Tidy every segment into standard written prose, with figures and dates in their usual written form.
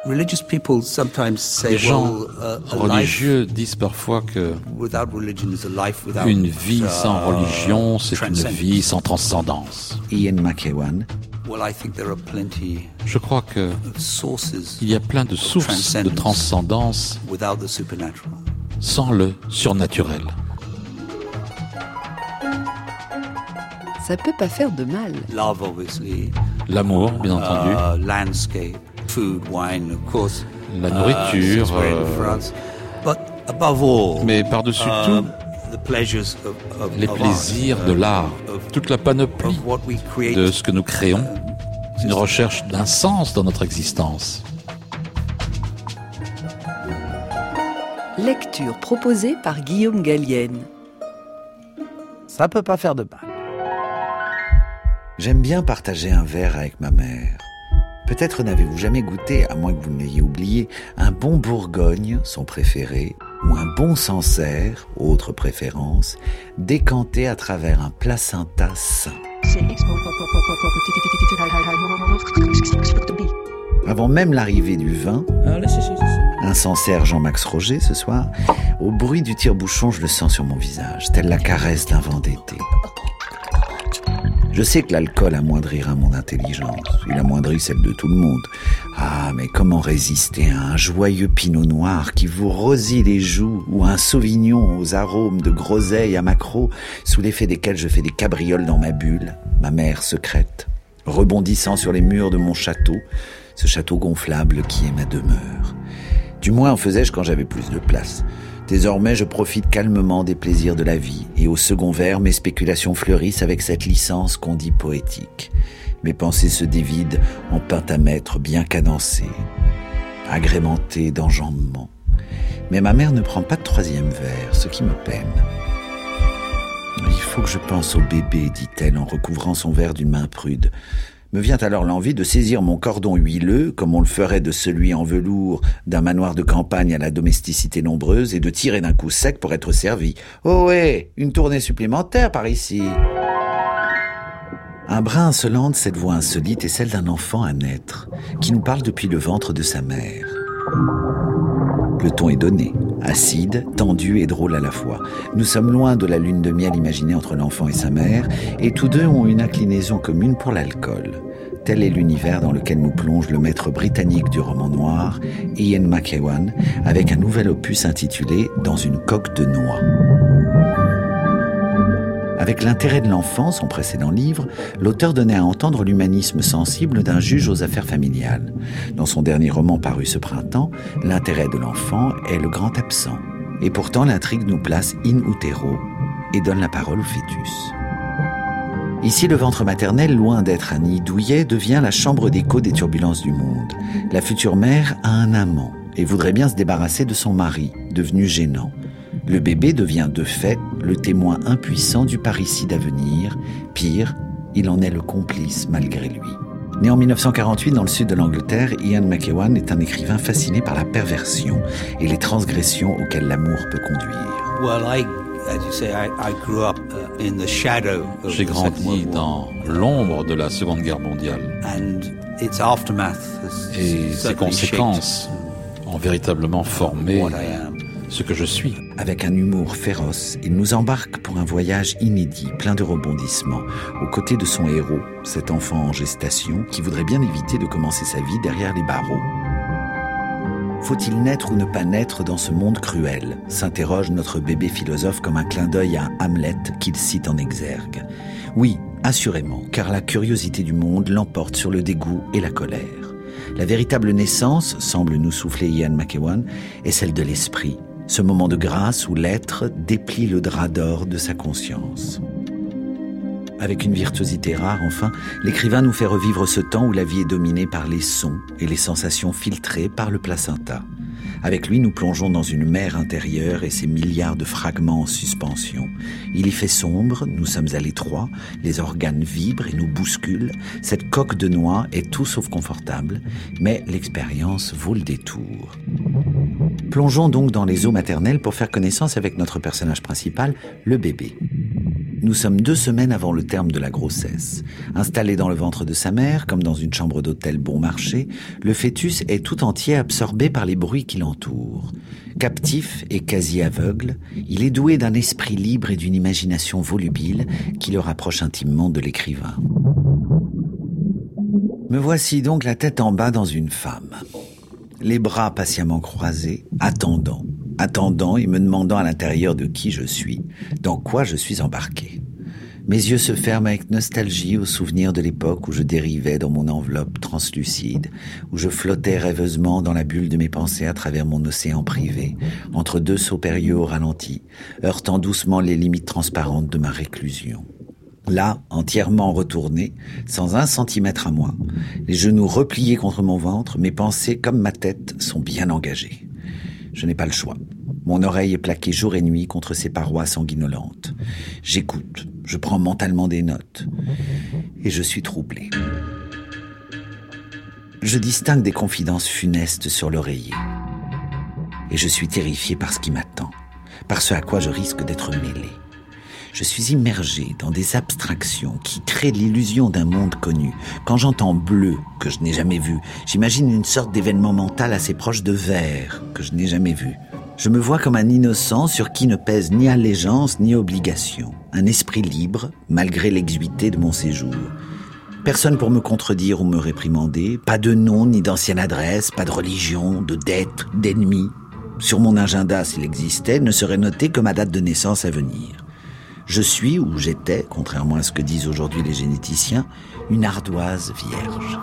Les gens religieux disent parfois que une vie sans religion, c'est une vie sans transcendance. Ian McEwan. Je crois que il y a plein de sources de transcendance sans le surnaturel. Ça peut pas faire de mal. L'amour, bien entendu. La nourriture. Mais par-dessus tout, les plaisirs de l'art, toute la panoplie de ce que nous créons, une recherche d'un sens dans notre existence. Lecture proposée par Guillaume Gallienne. Ça peut pas faire de mal. J'aime bien partager un verre avec ma mère. Peut-être n'avez-vous jamais goûté, à moins que vous ne l'ayez oublié, un bon Bourgogne, son préféré, ou un bon Sancerre, autre préférence, décanté à travers un placenta sain. Avant même l'arrivée du vin, un Sancerre Jean-Max Roger ce soir, au bruit du tire-bouchon, je le sens sur mon visage, telle la caresse d'un vent d'été. Je sais que l'alcool amoindrira mon intelligence, il amoindrit celle de tout le monde. Ah, mais comment résister à un joyeux pinot noir qui vous rosille les joues ou à un sauvignon aux arômes de groseille à maquereau sous l'effet desquels je fais des cabrioles dans ma bulle, ma mère secrète, rebondissant sur les murs de mon château, ce château gonflable qui est ma demeure. Du moins en faisais-je quand j'avais plus de place. Désormais, je profite calmement des plaisirs de la vie et au second vers, mes spéculations fleurissent avec cette licence qu'on dit poétique. Mes pensées se dévident en pentamètres bien cadencés, agrémentés d'enjambements. Mais ma mère ne prend pas de troisième vers, ce qui me peine. Il faut que je pense au bébé, dit-elle en recouvrant son verre d'une main prude. Me vient alors l'envie de saisir mon cordon huileux, comme on le ferait de celui en velours d'un manoir de campagne à la domesticité nombreuse, et de tirer d'un coup sec pour être servi. Oh ouais, une tournée supplémentaire par ici. Un brin insolente, cette voix insolite est celle d'un enfant à naître, qui nous parle depuis le ventre de sa mère. Le ton est donné, acide, tendu et drôle à la fois. Nous sommes loin de la lune de miel imaginée entre l'enfant et sa mère, et tous deux ont une inclinaison commune pour l'alcool. Tel est l'univers dans lequel nous plonge le maître britannique du roman noir, Ian McEwan, avec un nouvel opus intitulé « Dans une coque de noix ». Avec l'intérêt de l'enfant, son précédent livre, l'auteur donnait à entendre l'humanisme sensible d'un juge aux affaires familiales. Dans son dernier roman paru ce printemps, l'intérêt de l'enfant est le grand absent. Et pourtant, l'intrigue nous place in utero et donne la parole au fœtus. Ici, le ventre maternel, loin d'être un nid douillet, devient la chambre d'écho des turbulences du monde. La future mère a un amant et voudrait bien se débarrasser de son mari, devenu gênant. Le bébé devient de fait le témoin impuissant du parricide à venir. Pire, il en est le complice malgré lui. Né en 1948 dans le sud de l'Angleterre, Ian McEwan est un écrivain fasciné par la perversion et les transgressions auxquelles l'amour peut conduire. J'ai grandi dans l'ombre de la Seconde Guerre mondiale. Et ses conséquences ont véritablement formé ce que je suis. Avec un humour féroce, il nous embarque pour un voyage inédit, plein de rebondissements, aux côtés de son héros, cet enfant en gestation qui voudrait bien éviter de commencer sa vie derrière les barreaux. Faut-il naître ou ne pas naître dans ce monde cruel ? S'interroge notre bébé philosophe comme un clin d'œil à Hamlet qu'il cite en exergue. Oui, assurément, car la curiosité du monde l'emporte sur le dégoût et la colère. La véritable naissance, semble nous souffler Ian McEwan, est celle de l'esprit, ce moment de grâce où l'être déplie le drap d'or de sa conscience. Avec une virtuosité rare, enfin, l'écrivain nous fait revivre ce temps où la vie est dominée par les sons et les sensations filtrées par le placenta. Avec lui, nous plongeons dans une mer intérieure et ses milliards de fragments en suspension. Il y fait sombre, nous sommes à l'étroit, les organes vibrent et nous bousculent. Cette coque de noix est tout sauf confortable, mais l'expérience vaut le détour. Plongeons donc dans les eaux maternelles pour faire connaissance avec notre personnage principal, le bébé. Nous sommes 2 semaines avant le terme de la grossesse. Installé dans le ventre de sa mère, comme dans une chambre d'hôtel bon marché, le fœtus est tout entier absorbé par les bruits qui l'entourent. Captif et quasi aveugle, il est doué d'un esprit libre et d'une imagination volubile qui le rapproche intimement de l'écrivain. Me voici donc la tête en bas dans une femme. Les bras patiemment croisés, attendant et me demandant à l'intérieur de qui je suis, dans quoi je suis embarqué. Mes yeux se ferment avec nostalgie au souvenir de l'époque où je dérivais dans mon enveloppe translucide, où je flottais rêveusement dans la bulle de mes pensées à travers mon océan privé, entre 2 sauts périlleux au ralenti, heurtant doucement les limites transparentes de ma réclusion. Là, entièrement retourné, sans 1 centimètre à moi, les genoux repliés contre mon ventre, mes pensées comme ma tête sont bien engagées. Je n'ai pas le choix. Mon oreille est plaquée jour et nuit contre ces parois sanguinolentes. J'écoute, je prends mentalement des notes, et je suis troublé. Je distingue des confidences funestes sur l'oreiller, et je suis terrifié par ce qui m'attend, par ce à quoi je risque d'être mêlé. Je suis immergé dans des abstractions qui créent l'illusion d'un monde connu. Quand j'entends bleu, que je n'ai jamais vu, j'imagine une sorte d'événement mental assez proche de vert, que je n'ai jamais vu. Je me vois comme un innocent sur qui ne pèse ni allégeance ni obligation. Un esprit libre, malgré l'exiguïté de mon séjour. Personne pour me contredire ou me réprimander. Pas de nom ni d'ancienne adresse, pas de religion, de dette, d'ennemis. Sur mon agenda, s'il existait, ne serait noté que ma date de naissance à venir. Je suis, ou j'étais, contrairement à ce que disent aujourd'hui les généticiens, une ardoise vierge.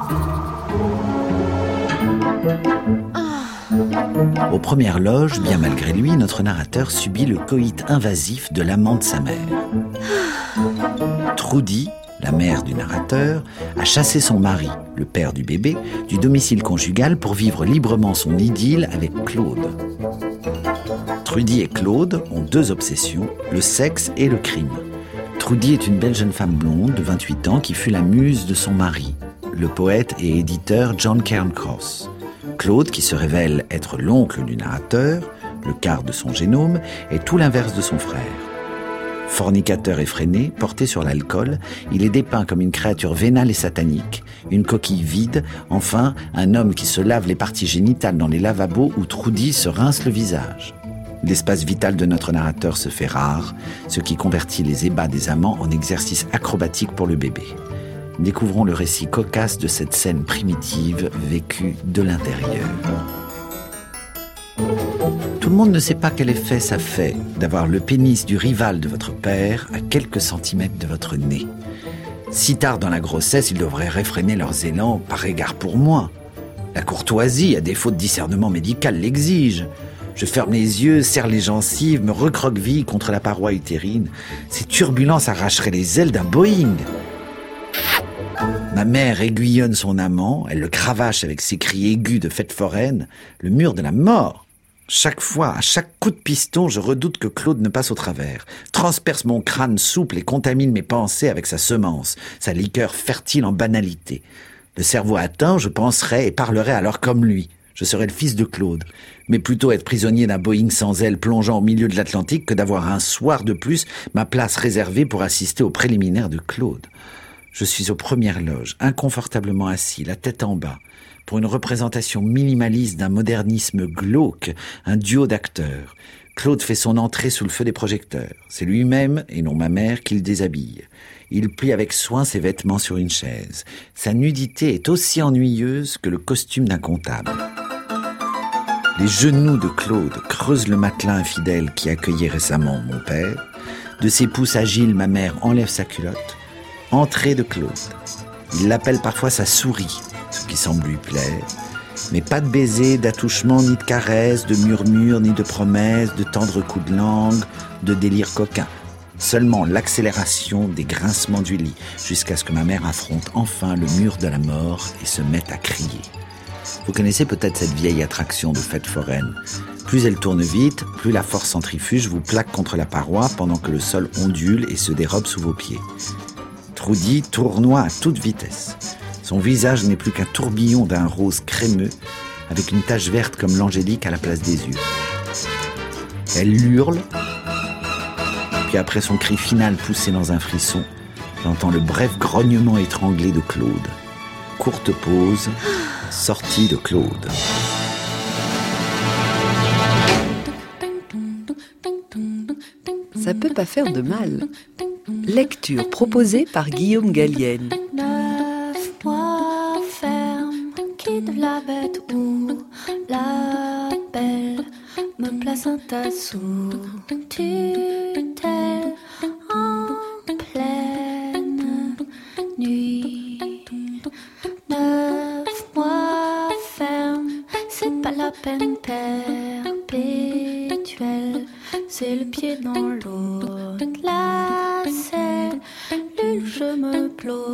Aux premières loges, bien malgré lui, notre narrateur subit le coït invasif de l'amant de sa mère. Trudy, la mère du narrateur, a chassé son mari, le père du bébé, du domicile conjugal pour vivre librement son idylle avec Claude. Trudy et Claude ont 2 obsessions, le sexe et le crime. Trudy est une belle jeune femme blonde de 28 ans qui fut la muse de son mari, le poète et éditeur John Cairncross. Claude, qui se révèle être l'oncle du narrateur, le quart de son génome, est tout l'inverse de son frère. Fornicateur effréné, porté sur l'alcool, il est dépeint comme une créature vénale et satanique, une coquille vide, enfin un homme qui se lave les parties génitales dans les lavabos où Trudy se rince le visage. L'espace vital de notre narrateur se fait rare, ce qui convertit les ébats des amants en exercice acrobatique pour le bébé. Découvrons le récit cocasse de cette scène primitive vécue de l'intérieur. Tout le monde ne sait pas quel effet ça fait d'avoir le pénis du rival de votre père à quelques centimètres de votre nez. Si tard dans la grossesse, ils devraient réfréner leurs élans par égard pour moi. La courtoisie, à défaut de discernement médical, l'exige. Je ferme les yeux, serre les gencives, me recroqueville contre la paroi utérine. Ces turbulences arracheraient les ailes d'un Boeing. Ma mère aiguillonne son amant, elle le cravache avec ses cris aigus de fête foraine, le mur de la mort. Chaque fois, à chaque coup de piston, je redoute que Claude ne passe au travers, transperce mon crâne souple et contamine mes pensées avec sa semence, sa liqueur fertile en banalité. Le cerveau atteint, je penserais et parlerais alors comme lui. Je serais le fils de Claude, mais plutôt être prisonnier d'un Boeing sans aile plongeant au milieu de l'Atlantique que d'avoir un soir de plus ma place réservée pour assister aux préliminaires de Claude. Je suis aux premières loges, inconfortablement assis, la tête en bas, pour une représentation minimaliste d'un modernisme glauque, un duo d'acteurs. Claude fait son entrée sous le feu des projecteurs. C'est lui-même, et non ma mère, qui le déshabille. Il plie avec soin ses vêtements sur une chaise. Sa nudité est aussi ennuyeuse que le costume d'un comptable. Les genoux de Claude creusent le matelas infidèle qui accueillait récemment mon père. De ses pouces agiles, ma mère enlève sa culotte. Entrée de Claude. Il l'appelle parfois sa souris, ce qui semble lui plaire. Mais pas de baisers, d'attouchements, ni de caresses, de murmures, ni de promesses, de tendres coups de langue, de délires coquins. Seulement l'accélération des grincements du lit, jusqu'à ce que ma mère affronte enfin le mur de la mort et se mette à crier. Vous connaissez peut-être cette vieille attraction de fête foraine. Plus elle tourne vite, plus la force centrifuge vous plaque contre la paroi pendant que le sol ondule et se dérobe sous vos pieds. Trudy tournoie à toute vitesse. Son visage n'est plus qu'un tourbillon d'un rose crémeux, avec une tache verte comme l'angélique à la place des yeux. Elle hurle, Puis après son cri final poussé dans un frisson, j'entends le bref grognement étranglé de Claude. Courte pause, sortie de Claude. Ça peut pas faire de mal. Lecture proposée par Guillaume Gallienne. 9 mois ferme, quitte la bête ou la belle, me place un tas sous tutelle en pleine nuit. 9 mois ferme, c'est pas la peine perpétuelle, c'est le pied dans l'eau, la selle, je me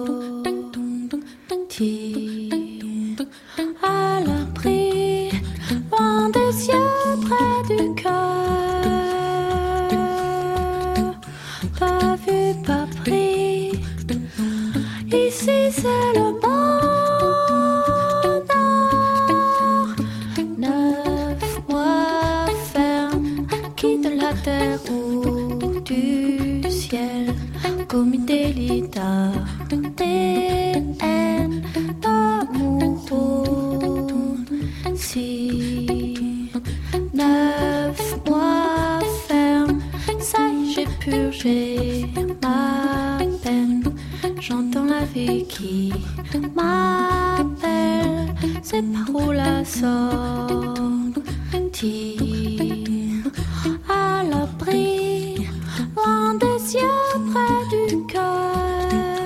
blottis à l'abri, loin des yeux, près du cœur, pas vu, pas pris, ici c'est le bonheur. 9 mois ferme, quitte la terre ou du ciel, comme une délita des haines d'amour aussi. 9 mois ferme, ça y est, j'ai purgé ma peine, j'entends la vie qui m'appelle, c'est par où la sortie, à l'abri, loin des yeux, près du cœur,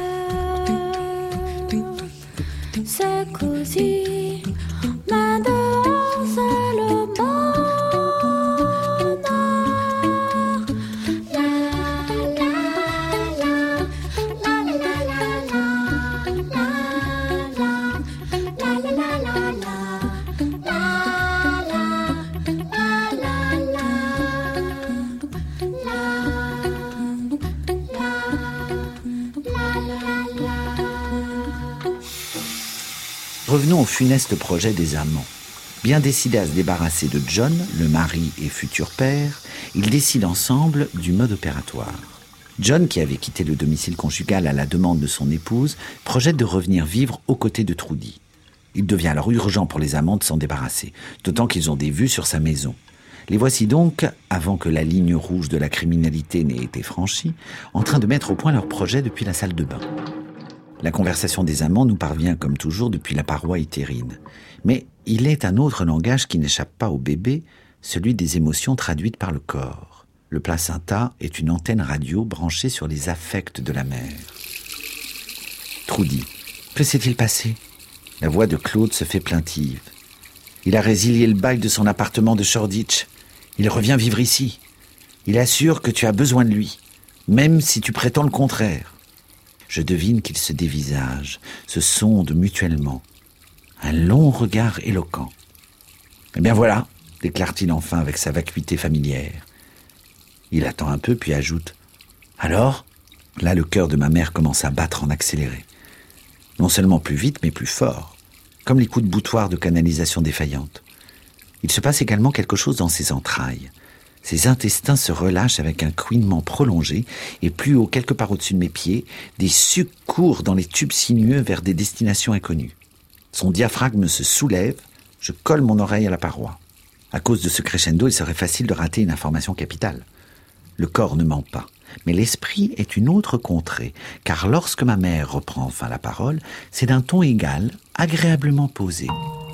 c'est cosy, mais dehors c'est le bonheur. La la la, la la la la, la la la la la la, Revenons au funeste projet des amants. Bien décidés à se débarrasser de John, le mari et futur père, ils décident ensemble du mode opératoire. John, qui avait quitté le domicile conjugal à la demande de son épouse, projette de revenir vivre aux côtés de Trudy. Il devient alors urgent pour les amants de s'en débarrasser, d'autant qu'ils ont des vues sur sa maison. Les voici donc, avant que la ligne rouge de la criminalité n'ait été franchie, en train de mettre au point leur projet depuis la salle de bain. La conversation des amants nous parvient comme toujours depuis la paroi utérine. Mais il est un autre langage qui n'échappe pas au bébé, celui des émotions traduites par le corps. Le placenta est une antenne radio branchée sur les affects de la mère. Trudy, que s'est-il passé ? La voix de Claude se fait plaintive. Il a résilié le bail de son appartement de Shoreditch. Il revient vivre ici. Il assure que tu as besoin de lui, même si tu prétends le contraire. Je devine qu'ils se dévisagent, se sondent mutuellement. Un long regard éloquent. « Eh bien voilà », déclare-t-il enfin avec sa vacuité familière. Il attend un peu, puis ajoute « Alors ?» Là, le cœur de ma mère commence à battre en accéléré. Non seulement plus vite, mais plus fort, comme les coups de boutoir de canalisation défaillante. Il se passe également quelque chose dans ses entrailles. Ses intestins se relâchent avec un couinement prolongé, et plus haut, quelque part au-dessus de mes pieds, des sucs courent dans les tubes sinueux vers des destinations inconnues. Son diaphragme se soulève, je colle mon oreille à la paroi. À cause de ce crescendo, il serait facile de rater une information capitale. Le corps ne ment pas, mais l'esprit est une autre contrée, car lorsque ma mère reprend enfin la parole, c'est d'un ton égal, agréablement posé.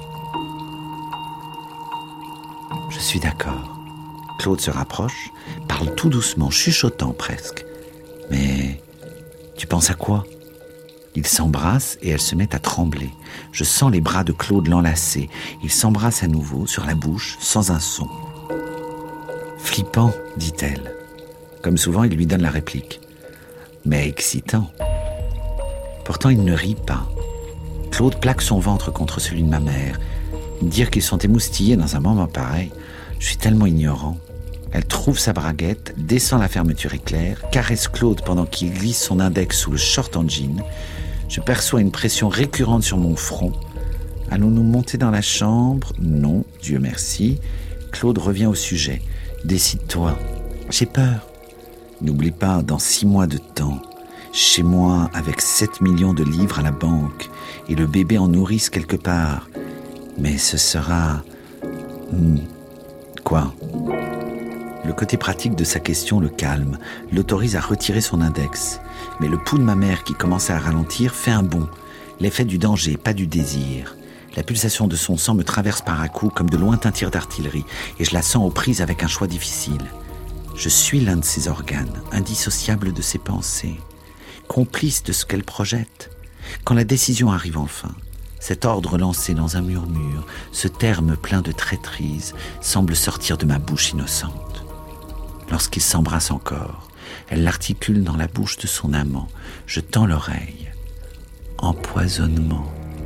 Je suis d'accord. Claude se rapproche, parle tout doucement, chuchotant presque. Mais tu penses à quoi ? Ils s'embrassent et elle se met à trembler. Je sens les bras de Claude l'enlacer. Ils s'embrassent à nouveau, sur la bouche, sans un son. Flippant, dit-elle. Comme souvent, il lui donne la réplique. Mais excitant. Pourtant, il ne rit pas. Claude plaque son ventre contre celui de ma mère. Dire qu'ils sont émoustillés dans un moment pareil, je suis tellement ignorant. Elle trouve sa braguette, descend la fermeture éclair, caresse Claude pendant qu'il glisse son index sous le short en jean. Je perçois une pression récurrente sur mon front. Allons-nous monter dans la chambre ? Non, Dieu merci. Claude revient au sujet. Décide-toi. J'ai peur. N'oublie pas, dans 6 mois de temps, chez moi, avec 7 millions de livres à la banque, et le bébé en nourrice quelque part. Mais ce sera... Quoi ? Le côté pratique de sa question le calme, l'autorise à retirer son index. Mais le pouls de ma mère, qui commençait à ralentir, fait un bond. L'effet du danger, pas du désir. La pulsation de son sang me traverse par à coups comme de lointains tirs d'artillerie, et je la sens aux prises avec un choix difficile. Je suis l'un de ses organes, indissociable de ses pensées, complice de ce qu'elle projette. Quand la décision arrive enfin, cet ordre lancé dans un murmure, ce terme plein de traîtrise, semble sortir de ma bouche innocente. Lorsqu'ils s'embrassent encore, elle l'articule dans la bouche de son amant. Je tends l'oreille. Empoisonnement.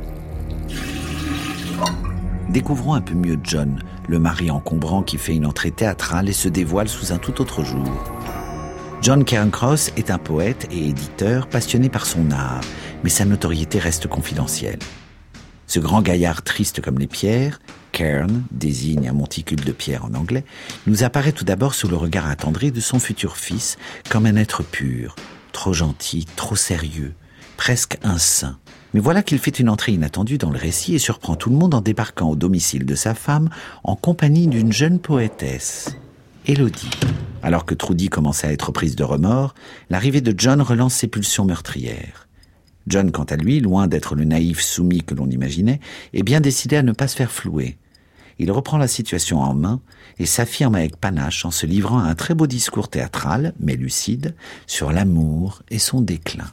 Découvrons un peu mieux John, le mari encombrant qui fait une entrée théâtrale et se dévoile sous un tout autre jour. John Cairncross est un poète et éditeur passionné par son art, mais sa notoriété reste confidentielle. Ce grand gaillard triste comme les pierres, Cairn désigne un monticule de pierre en anglais, nous apparaît tout d'abord sous le regard attendri de son futur fils comme un être pur, trop gentil, trop sérieux, presque un saint. Mais voilà qu'il fait une entrée inattendue dans le récit et surprend tout le monde en débarquant au domicile de sa femme en compagnie d'une jeune poétesse, Élodie. Alors que Trudy commençait à être prise de remords, l'arrivée de John relance ses pulsions meurtrières. John, quant à lui, loin d'être le naïf soumis que l'on imaginait, est bien décidé à ne pas se faire flouer. Il reprend la situation en main et s'affirme avec panache en se livrant à un très beau discours théâtral, mais lucide, sur l'amour et son déclin.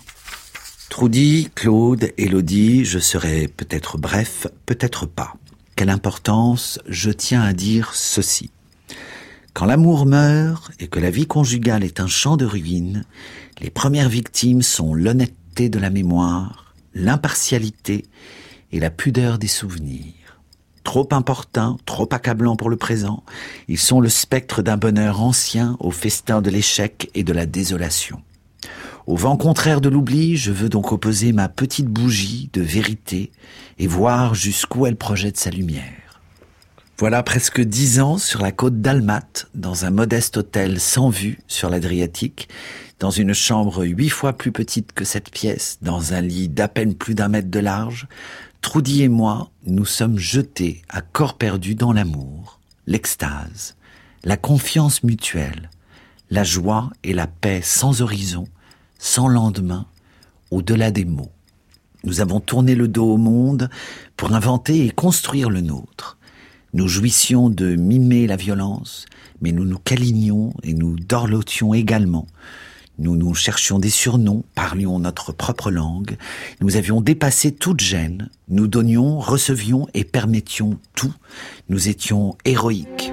Trudy, Claude, Élodie, je serai peut-être bref, peut-être pas. Quelle importance, je tiens à dire ceci. Quand l'amour meurt et que la vie conjugale est un champ de ruines, les premières victimes sont l'honnêteté de la mémoire, l'impartialité et la pudeur des souvenirs. Trop importuns, trop accablants pour le présent, ils sont le spectre d'un bonheur ancien au festin de l'échec et de la désolation. Au vent contraire de l'oubli, je veux donc opposer ma petite bougie de vérité et voir jusqu'où elle projette sa lumière. Voilà presque 10 ans sur la côte d'Almat, dans un modeste hôtel sans vue sur l'Adriatique, dans une chambre 8 fois plus petite que cette pièce, dans un lit d'à peine plus d'1 mètre de large, Trudy et moi, nous sommes jetés à corps perdu dans l'amour, l'extase, la confiance mutuelle, la joie et la paix sans horizon, sans lendemain, au-delà des mots. Nous avons tourné le dos au monde pour inventer et construire le nôtre. Nous jouissions de mimer la violence, mais nous nous câlinions et nous dorlotions également. Nous nous cherchions des surnoms, parlions notre propre langue. Nous avions dépassé toute gêne. Nous donnions, recevions et permettions tout. Nous étions héroïques.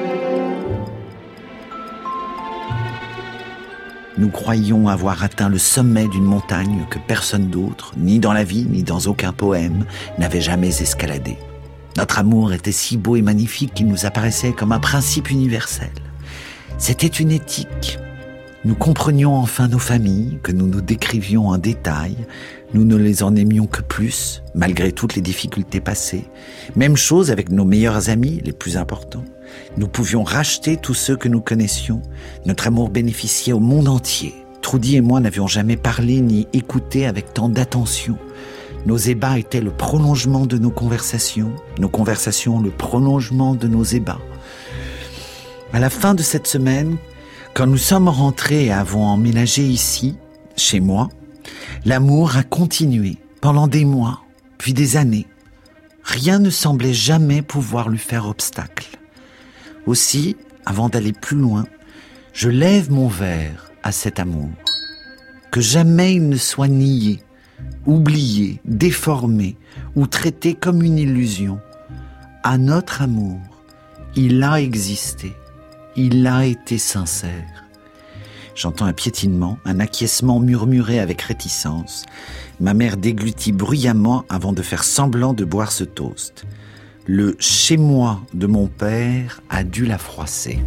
Nous croyions avoir atteint le sommet d'une montagne que personne d'autre, ni dans la vie, ni dans aucun poème, n'avait jamais escaladé. Notre amour était si beau et magnifique qu'il nous apparaissait comme un principe universel. C'était une éthique. Nous comprenions enfin nos familles, que nous nous décrivions en détail. Nous ne les en aimions que plus, malgré toutes les difficultés passées. Même chose avec nos meilleurs amis, les plus importants. Nous pouvions racheter tous ceux que nous connaissions. Notre amour bénéficiait au monde entier. Trudy et moi n'avions jamais parlé ni écouté avec tant d'attention. Nos ébats étaient le prolongement de nos conversations le prolongement de nos ébats. À la fin de cette semaine, quand nous sommes rentrés et avons emménagé ici, chez moi, l'amour a continué pendant des mois, puis des années. Rien ne semblait jamais pouvoir lui faire obstacle. Aussi, avant d'aller plus loin, je lève mon verre à cet amour. Que jamais il ne soit nié, oublié, déformé ou traité comme une illusion. À notre amour, il a existé, il a été sincère. J'entends un piétinement, un acquiescement murmuré avec réticence. Ma mère déglutit bruyamment avant de faire semblant de boire ce toast. Le « chez moi » de mon père a dû la froisser.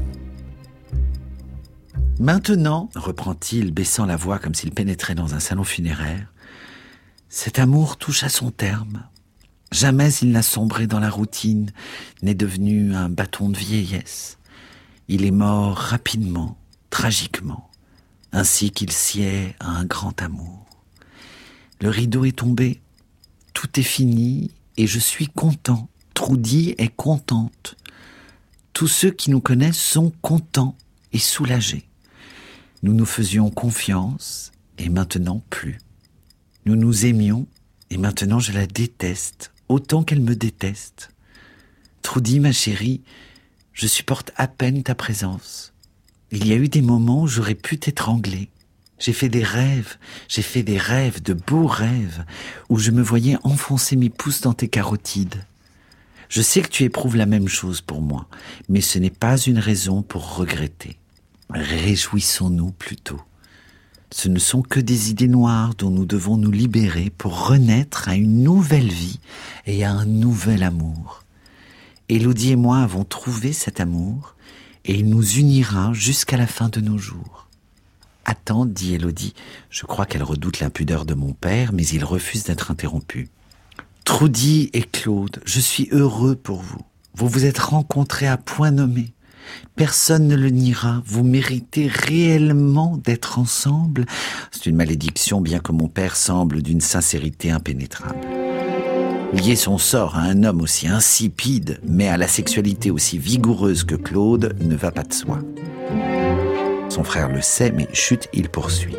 Maintenant, reprend-il, baissant la voix comme s'il pénétrait dans un salon funéraire, cet amour touche à son terme. Jamais il n'a sombré dans la routine, n'est devenu un bâton de vieillesse. Il est mort rapidement, tragiquement, ainsi qu'il sied à un grand amour. Le rideau est tombé, tout est fini et je suis content. Trudy est contente. Tous ceux qui nous connaissent sont contents et soulagés. Nous nous faisions confiance et maintenant plus. Nous nous aimions et maintenant je la déteste, autant qu'elle me déteste. Trudy, ma chérie, je supporte à peine ta présence. Il y a eu des moments où j'aurais pu t'étrangler. J'ai fait des rêves, de beaux rêves, où je me voyais enfoncer mes pouces dans tes carotides. Je sais que tu éprouves la même chose pour moi, mais ce n'est pas une raison pour regretter. Réjouissons-nous plutôt. Ce ne sont que des idées noires dont nous devons nous libérer pour renaître à une nouvelle vie et à un nouvel amour. Élodie et moi avons trouvé cet amour et il nous unira jusqu'à la fin de nos jours. Attends, dit Élodie, je crois qu'elle redoute l'impudeur de mon père, mais il refuse d'être interrompu. Trudy et Claude, je suis heureux pour vous. Vous vous êtes rencontrés à point nommé. Personne ne le niera, vous méritez réellement d'être ensemble. C'est une malédiction, bien que mon père semble d'une sincérité impénétrable. Lier son sort à un homme aussi insipide, mais à la sexualité aussi vigoureuse que Claude, ne va pas de soi. Son frère le sait, mais chut, il poursuit.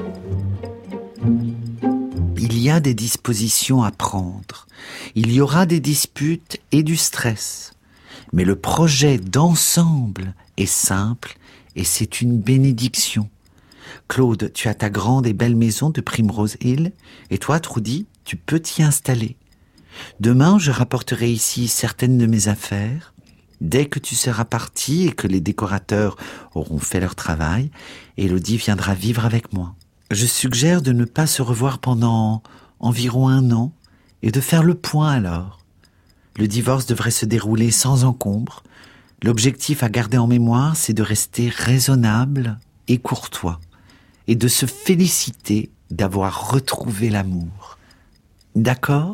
Il y a des dispositions à prendre. Il y aura des disputes et du stress. Mais le projet d'ensemble est simple et c'est une bénédiction. Claude, tu as ta grande et belle maison de Primrose Hill et toi, Trudy, tu peux t'y installer. Demain, je rapporterai ici certaines de mes affaires. Dès que tu seras parti et que les décorateurs auront fait leur travail, Élodie viendra vivre avec moi. Je suggère de ne pas se revoir pendant environ 1 an et de faire le point alors. Le divorce devrait se dérouler sans encombre. L'objectif à garder en mémoire, c'est de rester raisonnable et courtois et de se féliciter d'avoir retrouvé l'amour. D'accord ?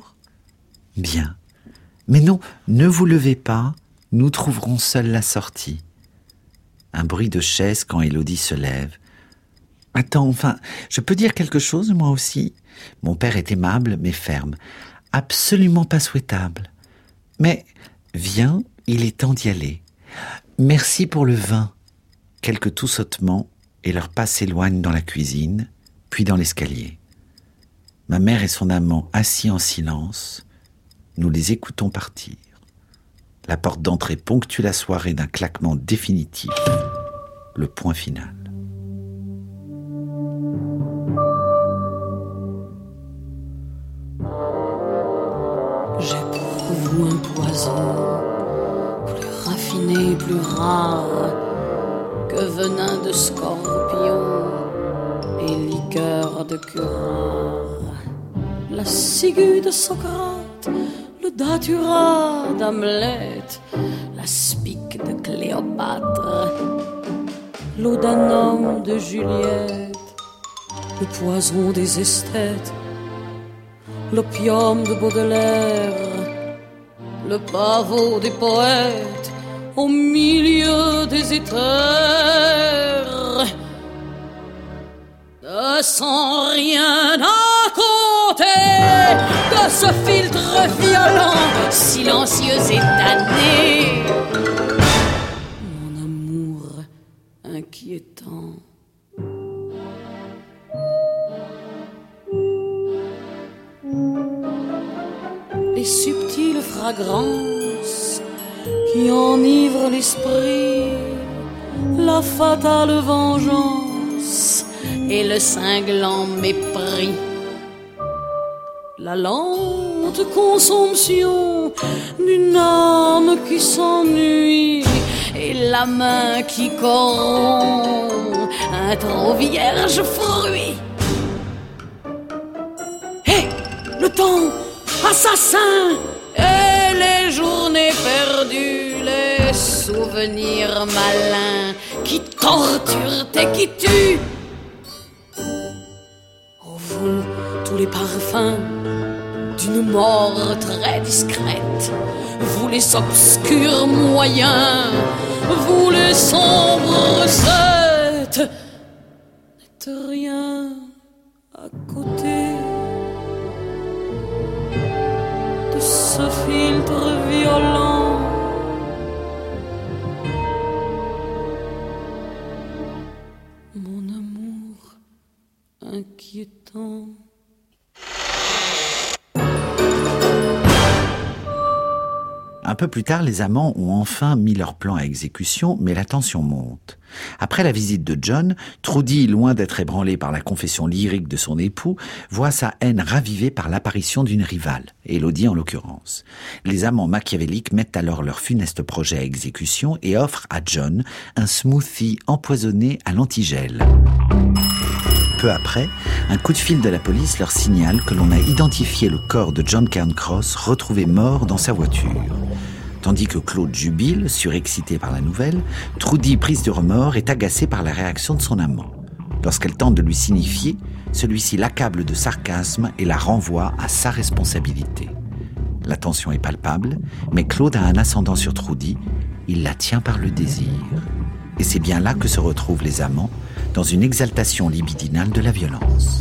Bien. Mais non, ne vous levez pas. Nous trouverons seuls la sortie. Un bruit de chaise quand Élodie se lève. Attends, enfin, je peux dire quelque chose, moi aussi ? Mon père est aimable, mais ferme. Absolument pas souhaitable. Mais, viens, il est temps d'y aller. Merci pour le vin. Quelques toussotements, et leurs pas s'éloignent dans la cuisine, puis dans l'escalier. Ma mère et son amant assis en silence, nous les écoutons partir. La porte d'entrée ponctue la soirée d'un claquement définitif, le point final. J'ai pour vous un poison, plus raffiné, plus rare que venin de scorpion et liqueur de curare. La ciguë de Socrate, le datura d'Hamlet, la spique de Cléopâtre, l'odanum de Juliette, le poison des esthètes, l'opium de Baudelaire, le pavot des poètes au milieu des éthers, sans rien à compter de ce filtre violent, silencieux et damné. Mon amour inquiétant. Les subtiles fragrances qui enivrent l'esprit, la fatale vengeance et le cinglant mépris, la lente consomption d'une âme qui s'ennuie et la main qui corrompt un trop vierge fruit. Hé, le temps assassin et les journées perdues, les souvenirs malins qui torturent et qui tuent. Oh, vous, tous les parfums d'une mort très discrète, vous les obscurs moyens, vous les sombres recettes, reste rien à côté de ce filtre violent. Mon amour inquiétant. Un peu plus tard, les amants ont enfin mis leur plan à exécution, mais la tension monte. Après la visite de John, Trudy, loin d'être ébranlée par la confession lyrique de son époux, voit sa haine ravivée par l'apparition d'une rivale, Élodie en l'occurrence. Les amants machiavéliques mettent alors leur funeste projet à exécution et offrent à John un smoothie empoisonné à l'antigel. Peu après, un coup de fil de la police leur signale que l'on a identifié le corps de John Cairncross retrouvé mort dans sa voiture. Tandis que Claude jubile, surexcité par la nouvelle, Trudy, prise de remords, est agacée par la réaction de son amant. Lorsqu'elle tente de lui signifier, celui-ci l'accable de sarcasme et la renvoie à sa responsabilité. La tension est palpable, mais Claude a un ascendant sur Trudy, il la tient par le désir. Et c'est bien là que se retrouvent les amants, dans une exaltation libidinale de la violence.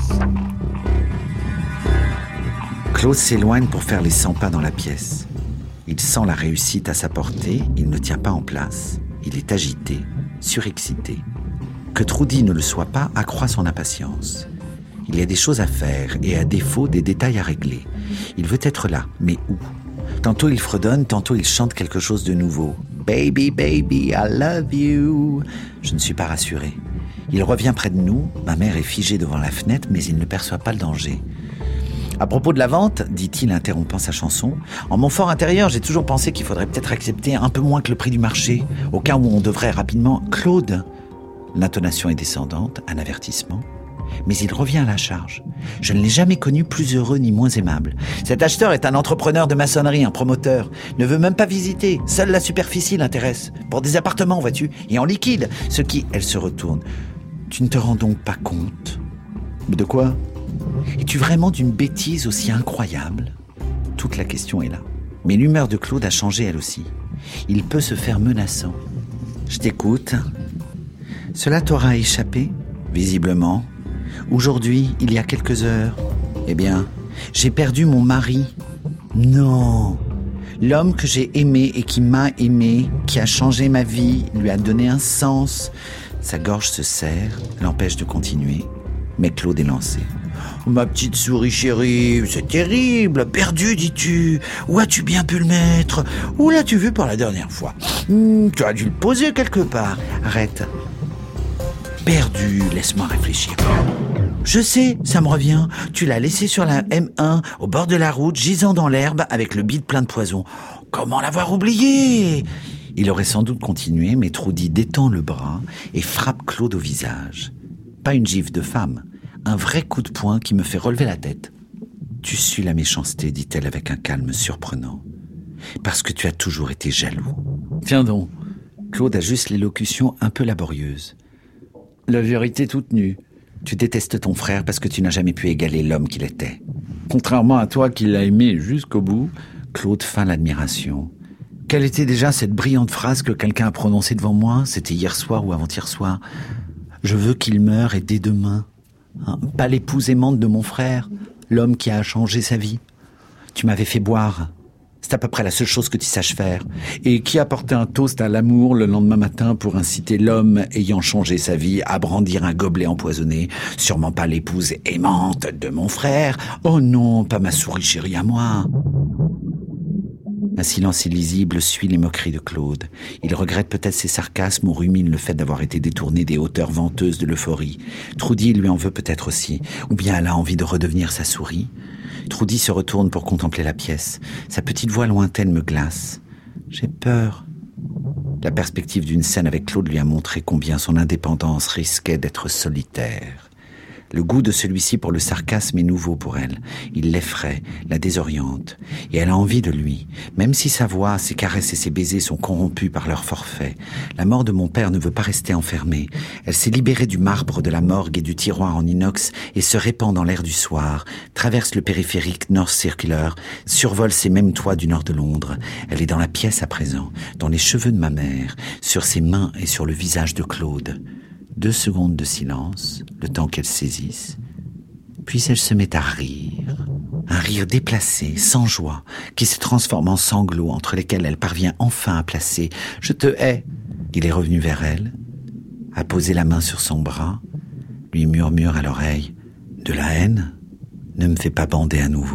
Claude s'éloigne pour faire les 100 pas dans la pièce. Il sent la réussite à sa portée, il ne tient pas en place. Il est agité, surexcité. Que Trudy ne le soit pas accroît son impatience. Il y a des choses à faire et à défaut des détails à régler. Il veut être là, mais où ? Tantôt il fredonne, tantôt il chante quelque chose de nouveau. « Baby, baby, I love you ». Je ne suis pas rassuré. Il revient près de nous, ma mère est figée devant la fenêtre, mais il ne perçoit pas le danger. À propos de la vente, dit-il interrompant sa chanson, en mon fort intérieur, j'ai toujours pensé qu'il faudrait peut-être accepter un peu moins que le prix du marché, au cas où on devrait rapidement... Claude, l'intonation est descendante, un avertissement, mais il revient à la charge. Je ne l'ai jamais connu plus heureux ni moins aimable. Cet acheteur est un entrepreneur de maçonnerie, un promoteur, ne veut même pas visiter, seule la superficie l'intéresse, pour des appartements, vois-tu, et en liquide, ce qui... Elle se retourne. Tu ne te rends donc pas compte ? De quoi ? Es-tu vraiment d'une bêtise aussi incroyable ? Toute la question est là. Mais l'humeur de Claude a changé elle aussi. Il peut se faire menaçant. Je t'écoute. Cela t'aura échappé ? Visiblement. Aujourd'hui, il y a quelques heures. Eh bien, j'ai perdu mon mari. Non. L'homme que j'ai aimé et qui m'a aimé, qui a changé ma vie, lui a donné un sens. Sa gorge se serre, l'empêche de continuer. Mais Claude est lancé. Ma petite souris chérie, c'est terrible, perdu, dis-tu. Où as-tu bien pu le mettre ? Où l'as-tu vu pour la dernière fois ? Tu as dû le poser quelque part. Arrête. Perdu, laisse-moi réfléchir. Je sais, ça me revient. Tu l'as laissé sur la M1, au bord de la route, gisant dans l'herbe, avec le bide plein de poison. Comment l'avoir oublié ? Il aurait sans doute continué, mais Trudy détend le bras et frappe Claude au visage. Pas une gifle de femme, un vrai coup de poing qui me fait relever la tête. Tu suis la méchanceté, dit-elle avec un calme surprenant. Parce que tu as toujours été jaloux. Tiens donc, Claude ajuste l'élocution un peu laborieuse. La vérité toute nue. Tu détestes ton frère parce que tu n'as jamais pu égaler l'homme qu'il était. Contrairement à toi qui l'as aimé jusqu'au bout, Claude feint l'admiration. Quelle était déjà cette brillante phrase que quelqu'un a prononcée devant moi ? C'était hier soir ou avant-hier soir. Je veux qu'il meure et dès demain. Pas l'épouse aimante de mon frère, l'homme qui a changé sa vie. Tu m'avais fait boire. C'est à peu près la seule chose que tu saches faire. Et qui a porté un toast à l'amour le lendemain matin pour inciter l'homme ayant changé sa vie à brandir un gobelet empoisonné ? Sûrement pas l'épouse aimante de mon frère. Oh non, pas ma souris chérie à moi. Un silence illisible suit les moqueries de Claude. Il regrette peut-être ses sarcasmes ou rumine le fait d'avoir été détourné des hauteurs venteuses de l'euphorie. Trudy lui en veut peut-être aussi. Ou bien elle a envie de redevenir sa souris. Trudy se retourne pour contempler la pièce. Sa petite voix lointaine me glace. J'ai peur. La perspective d'une scène avec Claude lui a montré combien son indépendance risquait d'être solitaire. Le goût de celui-ci pour le sarcasme est nouveau pour elle. Il l'effraie, la désoriente. Et elle a envie de lui. Même si sa voix, ses caresses et ses baisers sont corrompus par leur forfait. La mort de mon père ne veut pas rester enfermée. Elle s'est libérée du marbre de la morgue et du tiroir en inox et se répand dans l'air du soir, traverse le périphérique North Circular, survole ces mêmes toits du nord de Londres. Elle est dans la pièce à présent, dans les cheveux de ma mère, sur ses mains et sur le visage de Claude. 2 secondes de silence, le temps qu'elle saisisse. Puis elle se met à rire. Un rire déplacé, sans joie, qui se transforme en sanglots entre lesquels elle parvient enfin à placer « Je te hais ». Il est revenu vers elle, a posé la main sur son bras, lui murmure à l'oreille « De la haine ? Ne me fais pas bander à nouveau. »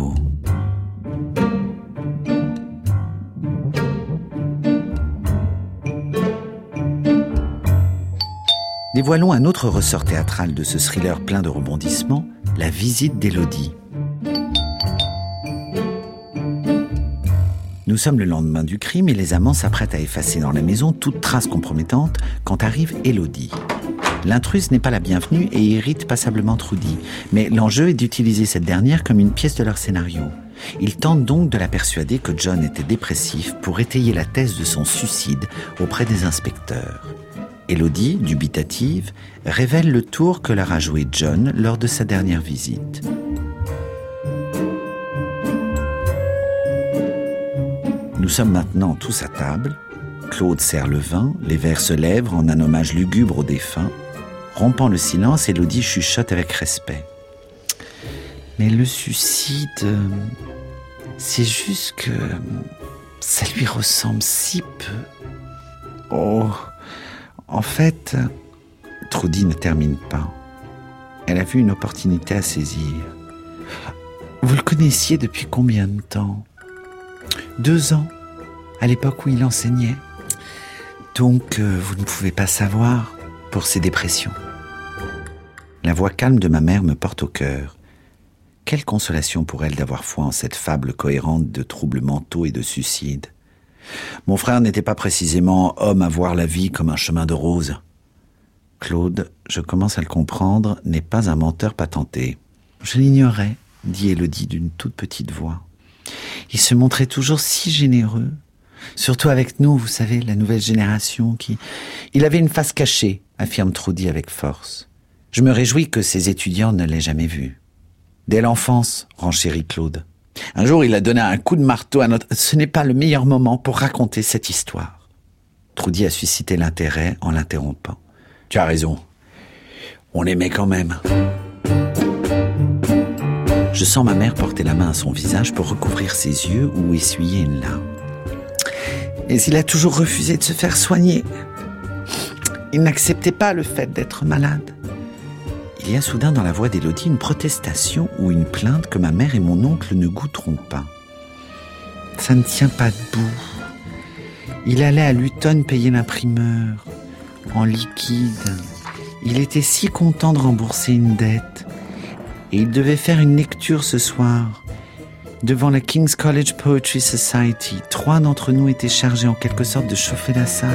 Dévoilons un autre ressort théâtral de ce thriller plein de rebondissements, la visite d'Élodie. Nous sommes le lendemain du crime et les amants s'apprêtent à effacer dans la maison toute trace compromettante quand arrive Élodie. L'intruse n'est pas la bienvenue et irrite passablement Trudy, mais l'enjeu est d'utiliser cette dernière comme une pièce de leur scénario. Ils tentent donc de la persuader que John était dépressif pour étayer la thèse de son suicide auprès des inspecteurs. Élodie, dubitative, révèle le tour que leur a joué John lors de sa dernière visite. Nous sommes maintenant tous à table. Claude sert le vin, les verres se lèvent en un hommage lugubre au défunt. Rompant le silence, Élodie chuchote avec respect. Mais le suicide, c'est juste que ça lui ressemble si peu. Oh, en fait, Trudy ne termine pas. Elle a vu une opportunité à saisir. Vous le connaissiez depuis combien de temps ? 2 ans, à l'époque où il enseignait. Donc, vous ne pouvez pas savoir pour ses dépressions. La voix calme de ma mère me porte au cœur. Quelle consolation pour elle d'avoir foi en cette fable cohérente de troubles mentaux et de suicide. Mon frère n'était pas précisément homme à voir la vie comme un chemin de roses. Claude, je commence à le comprendre, n'est pas un menteur patenté. Je l'ignorais, dit Élodie d'une toute petite voix. Il se montrait toujours si généreux. Surtout avec nous, vous savez, la nouvelle génération qui... Il avait une face cachée, affirme Trudy avec force. Je me réjouis que ses étudiants ne l'aient jamais vu. Dès l'enfance, renchérit Claude. Un jour, il a donné un coup de marteau à notre... Ce n'est pas le meilleur moment pour raconter cette histoire. Trudy a suscité l'intérêt en l'interrompant. Tu as raison. On l'aimait quand même. Je sens ma mère porter la main à son visage pour recouvrir ses yeux ou essuyer une larme. Mais il a toujours refusé de se faire soigner. Il n'acceptait pas le fait d'être malade. Il y a soudain dans la voix d'Élodie une protestation ou une plainte que ma mère et mon oncle ne goûteront pas. Ça ne tient pas debout. Il allait à Luton payer l'imprimeur, en liquide. Il était si content de rembourser une dette. Et il devait faire une lecture ce soir, devant la King's College Poetry Society. 3 d'entre nous étaient chargés en quelque sorte de chauffer la salle.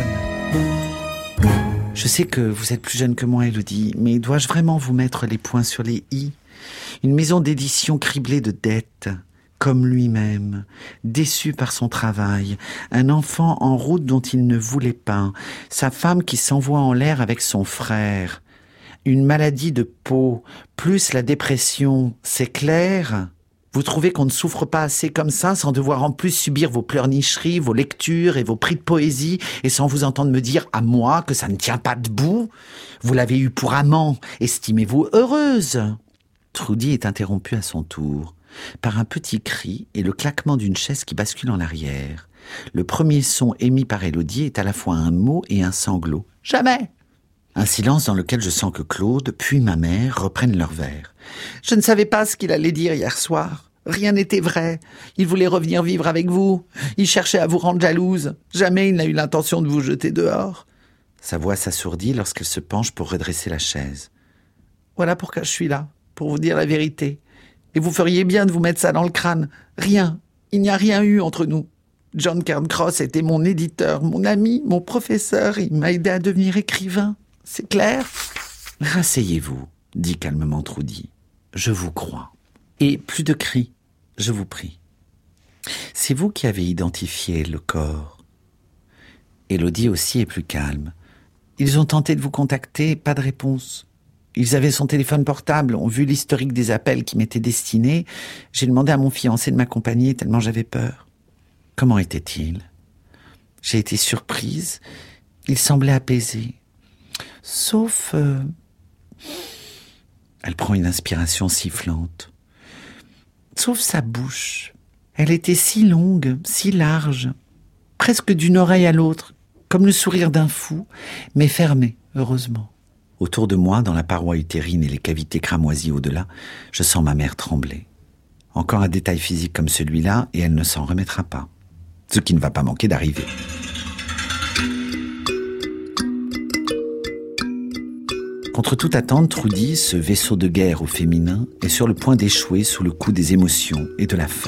Je sais que vous êtes plus jeune que moi, Élodie, mais dois-je vraiment vous mettre les points sur les i ? Une maison d'édition criblée de dettes, comme lui-même, déçu par son travail, un enfant en route dont il ne voulait pas, sa femme qui s'envoie en l'air avec son frère, une maladie de peau, plus la dépression, c'est clair ? Vous trouvez qu'on ne souffre pas assez comme ça, sans devoir en plus subir vos pleurnicheries, vos lectures et vos prix de poésie, et sans vous entendre me dire à moi que ça ne tient pas debout ? Vous l'avez eu pour amant, estimez-vous heureuse ? Trudy est interrompue à son tour, par un petit cri et le claquement d'une chaise qui bascule en arrière. Le premier son émis par Élodie est à la fois un mot et un sanglot. « Jamais !» Un silence dans lequel je sens que Claude, puis ma mère, reprennent leur verre. « Je ne savais pas ce qu'il allait dire hier soir. Rien n'était vrai. Il voulait revenir vivre avec vous. Il cherchait à vous rendre jalouse. Jamais il n'a eu l'intention de vous jeter dehors. » Sa voix s'assourdit lorsqu'elle se penche pour redresser la chaise. « Voilà pourquoi je suis là, pour vous dire la vérité. Et vous feriez bien de vous mettre ça dans le crâne. Rien. Il n'y a rien eu entre nous. John Cairncross était mon éditeur, mon ami, mon professeur. Il m'a aidé à devenir écrivain. C'est clair ? Rasseyez-vous, dit calmement Trudy. Je vous crois. Et plus de cris, je vous prie. C'est vous qui avez identifié le corps. Élodie aussi est plus calme. Ils ont tenté de vous contacter, pas de réponse. Ils avaient son téléphone portable, ont vu l'historique des appels qui m'étaient destinés. J'ai demandé à mon fiancé de m'accompagner tellement j'avais peur. Comment était-il ? J'ai été surprise. Il semblait apaisé. Sauf... Elle prend une inspiration sifflante. Sauf sa bouche. Elle était si longue, si large, presque d'une oreille à l'autre, comme le sourire d'un fou, mais fermée, heureusement. Autour de moi, dans la paroi utérine et les cavités cramoisies au-delà, je sens ma mère trembler. Encore un détail physique comme celui-là, et elle ne s'en remettra pas. Ce qui ne va pas manquer d'arriver. Contre toute attente, Trudy, ce vaisseau de guerre au féminin, est sur le point d'échouer sous le coup des émotions et de la faim.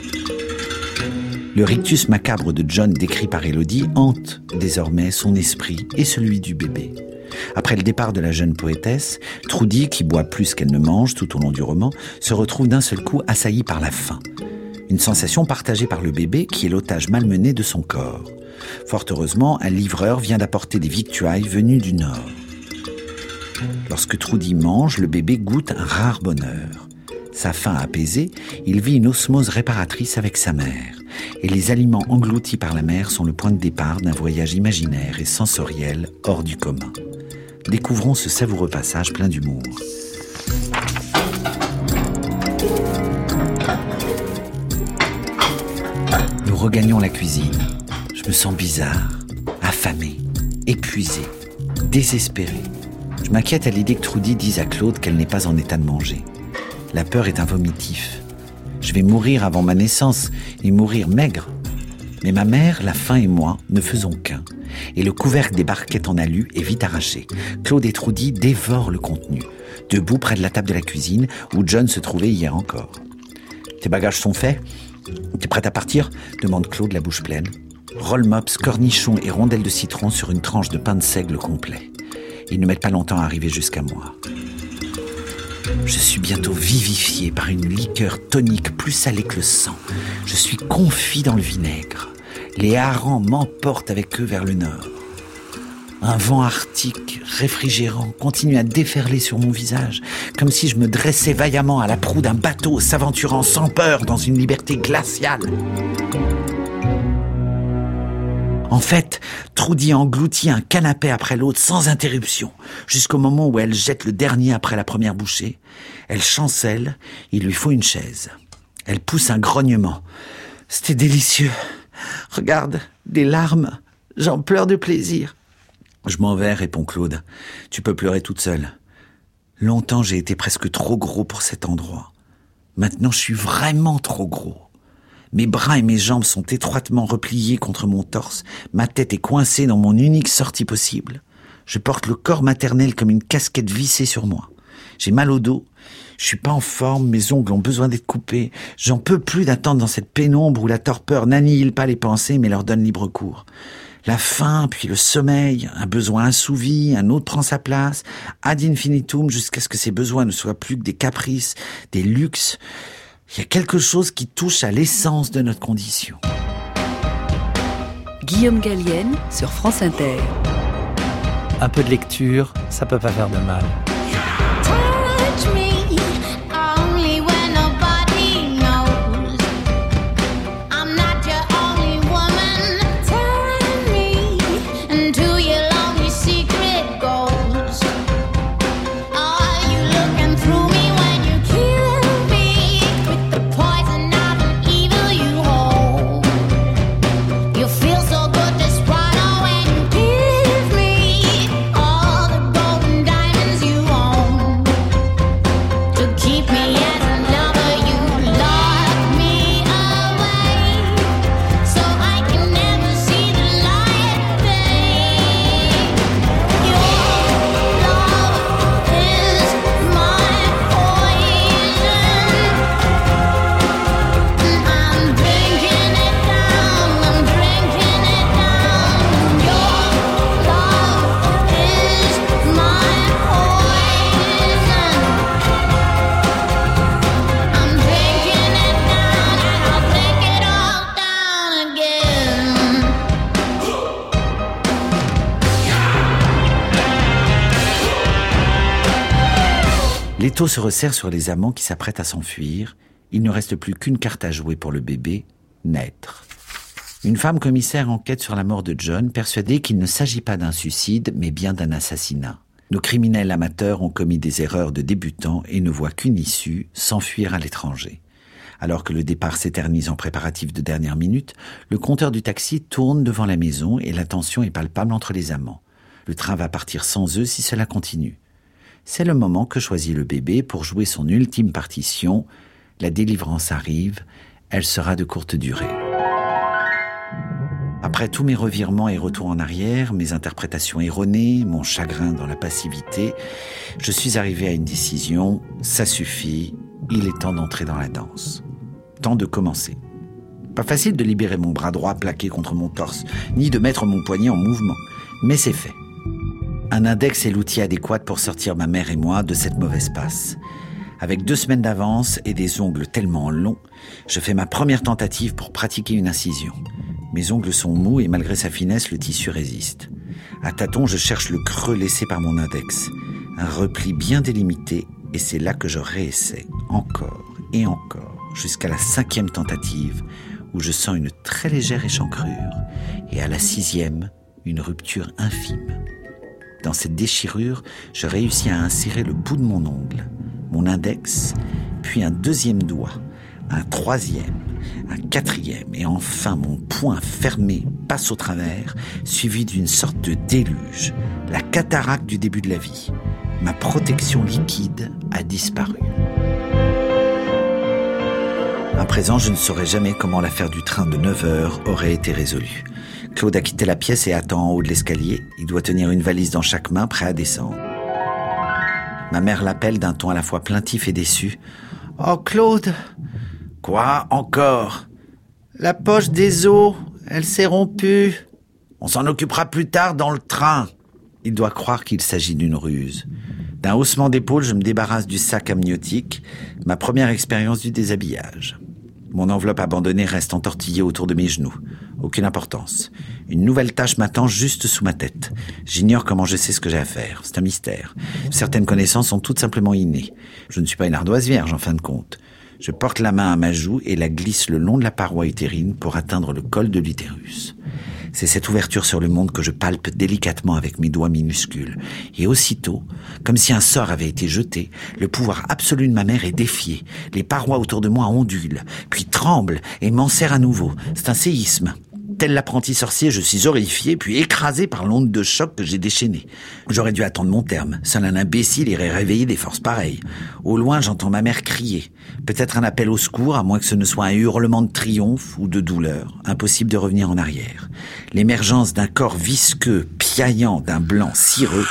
Le rictus macabre de John décrit par Élodie hante désormais son esprit et celui du bébé. Après le départ de la jeune poétesse, Trudy, qui boit plus qu'elle ne mange tout au long du roman, se retrouve d'un seul coup assaillie par la faim. Une sensation partagée par le bébé qui est l'otage malmené de son corps. Fort heureusement, un livreur vient d'apporter des victuailles venues du nord. Lorsque Trudy mange, le bébé goûte un rare bonheur. Sa faim apaisée, il vit une osmose réparatrice avec sa mère. Et les aliments engloutis par la mère sont le point de départ d'un voyage imaginaire et sensoriel hors du commun. Découvrons ce savoureux passage plein d'humour. Nous regagnons la cuisine. Je me sens bizarre, affamé, épuisé, désespéré. Je m'inquiète à l'idée que Trudy dise à Claude qu'elle n'est pas en état de manger. La peur est un vomitif. Je vais mourir avant ma naissance et mourir maigre. Mais ma mère, la faim et moi ne faisons qu'un. Et le couvercle des barquettes en alu est vite arraché. Claude et Trudy dévorent le contenu, debout près de la table de la cuisine où John se trouvait hier encore. « Tes bagages sont faits ? T'es prête à partir ?» demande Claude, la bouche pleine. Roll-mops, cornichons et rondelles de citron sur une tranche de pain de seigle complet. Ils ne mettent pas longtemps à arriver jusqu'à moi. Je suis bientôt vivifié par une liqueur tonique plus salée que le sang. Je suis confit dans le vinaigre. Les harengs m'emportent avec eux vers le nord. Un vent arctique, réfrigérant, continue à déferler sur mon visage, comme si je me dressais vaillamment à la proue d'un bateau s'aventurant sans peur dans une liberté glaciale. En fait, Trudy engloutit un canapé après l'autre sans interruption, jusqu'au moment où elle jette le dernier après la première bouchée. Elle chancelle, il lui faut une chaise. Elle pousse un grognement. C'était délicieux. Regarde, des larmes. J'en pleure de plaisir. Je m'en vais, répond Claude. Tu peux pleurer toute seule. Longtemps, j'ai été presque trop gros pour cet endroit. Maintenant, je suis vraiment trop gros. Mes bras et mes jambes sont étroitement repliés contre mon torse. Ma tête est coincée dans mon unique sortie possible. Je porte le corps maternel comme une casquette vissée sur moi. J'ai mal au dos. Je suis pas en forme. Mes ongles ont besoin d'être coupés. J'en peux plus d'attendre dans cette pénombre où la torpeur n'annihile pas les pensées mais leur donne libre cours. La faim, puis le sommeil, un besoin assouvi, un autre prend sa place, ad infinitum jusqu'à ce que ces besoins ne soient plus que des caprices, des luxes. Il y a quelque chose qui touche à l'essence de notre condition. Guillaume Gallienne sur France Inter. Un peu de lecture, ça peut pas faire de mal. L'étau se resserre sur les amants qui s'apprêtent à s'enfuir. Il ne reste plus qu'une carte à jouer pour le bébé, naître. Une femme commissaire enquête sur la mort de John, persuadée qu'il ne s'agit pas d'un suicide, mais bien d'un assassinat. Nos criminels amateurs ont commis des erreurs de débutants et ne voient qu'une issue, s'enfuir à l'étranger. Alors que le départ s'éternise en préparatifs de dernière minute, le compteur du taxi tourne devant la maison et la tension est palpable entre les amants. Le train va partir sans eux si cela continue. C'est le moment que choisit le bébé pour jouer son ultime partition. La délivrance arrive, elle sera de courte durée. Après tous mes revirements et retours en arrière, mes interprétations erronées, mon chagrin dans la passivité, je suis arrivé à une décision, ça suffit, il est temps d'entrer dans la danse. Temps de commencer. Pas facile de libérer mon bras droit plaqué contre mon torse, ni de mettre mon poignet en mouvement, mais c'est fait. Un index est l'outil adéquat pour sortir ma mère et moi de cette mauvaise passe. Avec 2 semaines d'avance et des ongles tellement longs, je fais ma première tentative pour pratiquer une incision. Mes ongles sont mous et malgré sa finesse, le tissu résiste. À tâtons, je cherche le creux laissé par mon index. Un repli bien délimité et c'est là que je réessaie, encore et encore, jusqu'à la 5e tentative où je sens une très légère échancrure et à la 6e, une rupture infime. Dans cette déchirure, je réussis à insérer le bout de mon ongle, mon index, puis un 2e doigt, un 3e, un 4e et enfin mon poing fermé passe au travers, suivi d'une sorte de déluge, la cataracte du début de la vie. Ma protection liquide a disparu. À présent, je ne saurais jamais comment l'affaire du train de 9h aurait été résolue. Claude a quitté la pièce et attend en haut de l'escalier. Il doit tenir une valise dans chaque main, prêt à descendre. Ma mère l'appelle d'un ton à la fois plaintif et déçu. « Oh, Claude !»« Quoi, encore ?»« La poche des os, elle s'est rompue. On s'en occupera plus tard dans le train. » Il doit croire qu'il s'agit d'une ruse. D'un haussement d'épaule, je me débarrasse du sac amniotique, ma première expérience du déshabillage. Mon enveloppe abandonnée reste entortillée autour de mes genoux. Aucune importance. Une nouvelle tâche m'attend juste sous ma tête. J'ignore comment je sais ce que j'ai à faire. C'est un mystère. Certaines connaissances sont toutes simplement innées. Je ne suis pas une ardoise vierge, en fin de compte. Je porte la main à ma joue et la glisse le long de la paroi utérine pour atteindre le col de l'utérus. C'est cette ouverture sur le monde que je palpe délicatement avec mes doigts minuscules. Et aussitôt, comme si un sort avait été jeté, le pouvoir absolu de ma mère est défié. Les parois autour de moi ondulent, puis tremblent et m'enserrent à nouveau. C'est un séisme. Tel l'apprenti sorcier, je suis horrifié, puis écrasé par l'onde de choc que j'ai déchaînée. J'aurais dû attendre mon terme. Seul un imbécile irait réveiller des forces pareilles. Au loin, j'entends ma mère crier. Peut-être un appel au secours, à moins que ce ne soit un hurlement de triomphe ou de douleur. Impossible de revenir en arrière. L'émergence d'un corps visqueux, piaillant, d'un blanc cireux.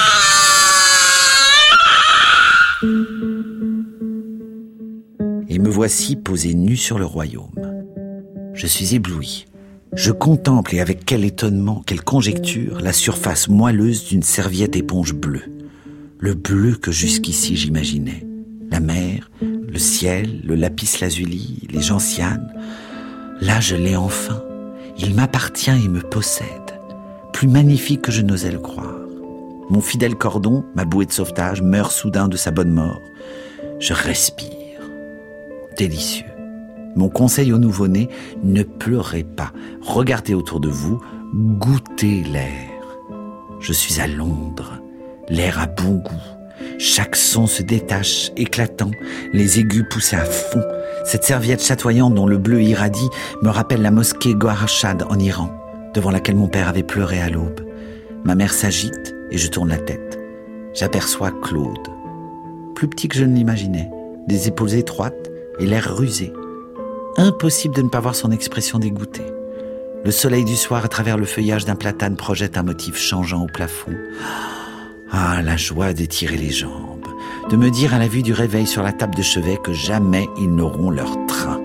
Et me voici posé nu sur le royaume. Je suis ébloui. Je contemple, et avec quel étonnement, quelle conjecture, la surface moelleuse d'une serviette éponge bleue. Le bleu que jusqu'ici j'imaginais. La mer, le ciel, le lapis-lazuli, les gentianes. Là, je l'ai enfin. Il m'appartient et me possède. Plus magnifique que je n'osais le croire. Mon fidèle cordon, ma bouée de sauvetage, meurt soudain de sa bonne mort. Je respire. Délicieux. Mon conseil au nouveau-né, ne pleurez pas. Regardez autour de vous, goûtez l'air. Je suis à Londres. L'air a bon goût. Chaque son se détache, éclatant, les aigus poussés à fond. Cette serviette chatoyante dont le bleu irradie me rappelle la mosquée Goharshad en Iran, devant laquelle mon père avait pleuré à l'aube. Ma mère s'agite et je tourne la tête. J'aperçois Claude. Plus petit que je ne l'imaginais, des épaules étroites et l'air rusé. Impossible de ne pas voir son expression dégoûtée. Le soleil du soir à travers le feuillage d'un platane projette un motif changeant au plafond. Ah, la joie d'étirer les jambes, de me dire à la vue du réveil sur la table de chevet que jamais ils n'auront leur train.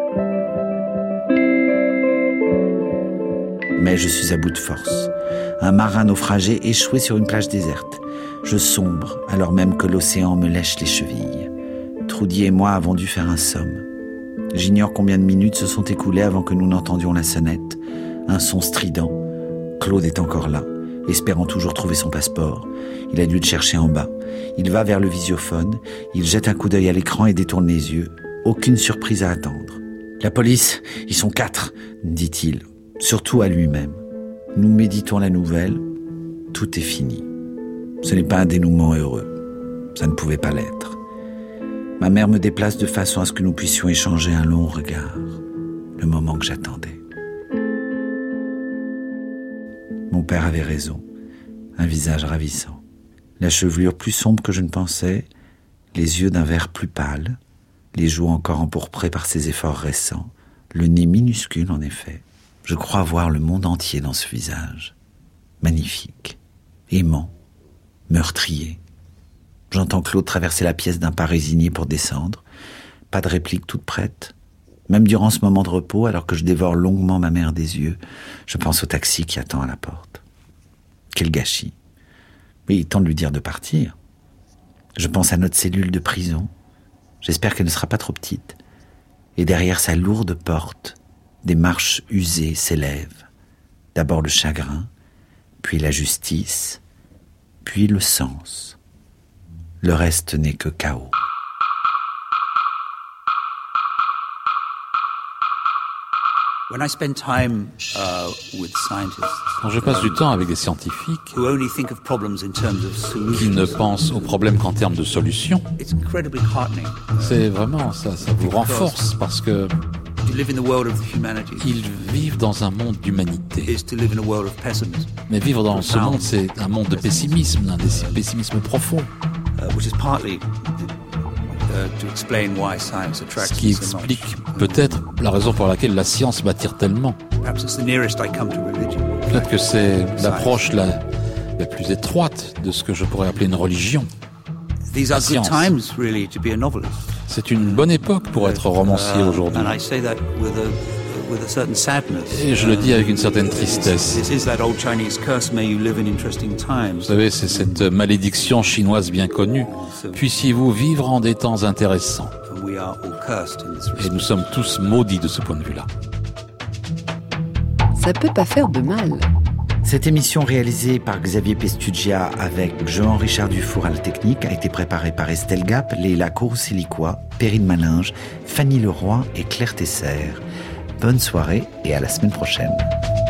Mais je suis à bout de force. Un marin naufragé échoué sur une plage déserte. Je sombre alors même que l'océan me lèche les chevilles. Trudy et moi avons dû faire un somme. J'ignore combien de minutes se sont écoulées avant que nous n'entendions la sonnette. Un son strident. Claude est encore là, espérant toujours trouver son passeport. Il a dû le chercher en bas. Il va vers le visiophone, il jette un coup d'œil à l'écran et détourne les yeux. Aucune surprise à attendre. « La police, ils sont 4, dit-il. surtout à lui-même. Nous méditons la nouvelle, tout est fini. Ce n'est pas un dénouement heureux. Ça ne pouvait pas l'être. Ma mère me déplace de façon à ce que nous puissions échanger un long regard, le moment que j'attendais. Mon père avait raison, un visage ravissant. La chevelure plus sombre que je ne pensais, les yeux d'un vert plus pâle, les joues encore empourprées par ses efforts récents, le nez minuscule en effet. Je crois voir le monde entier dans ce visage. Magnifique, aimant, meurtrier. J'entends Claude traverser la pièce d'un pas résigné pour descendre. Pas de réplique toute prête. Même durant ce moment de repos, alors que je dévore longuement ma mère des yeux, je pense au taxi qui attend à la porte. Quel gâchis. Mais il est temps de lui dire de partir. Je pense à notre cellule de prison. J'espère qu'elle ne sera pas trop petite. Et derrière sa lourde porte, des marches usées s'élèvent. D'abord le chagrin, puis la justice, puis le sens. Le reste n'est que chaos. Quand je passe du temps avec des scientifiques qui ne pensent aux problèmes qu'en termes de solutions, c'est vraiment ça vous renforce parce que ils vivent dans un monde d'humanité. Mais vivre dans ce monde, c'est un monde de pessimisme, d'un pessimisme profond. Ce qui explique peut-être la raison pour laquelle la science m'attire tellement. Peut-être que c'est l'approche la plus étroite de ce que je pourrais appeler une religion. La science. C'est une bonne époque pour être romancier aujourd'hui. Et je le dis avec une certaine tristesse. Vous savez, c'est cette malédiction chinoise bien connue. Puissiez-vous vivre en des temps intéressants. Et nous sommes tous maudits de ce point de vue-là. Ça peut pas faire de mal. Cette émission réalisée par Xavier Pestugia avec Jean-Richard Dufour à la technique a été préparée par Estelle Gap, Léla Courroucé-Licois, Perrine Malinge, Fanny Leroy et Claire Tesser. Bonne soirée et à la semaine prochaine.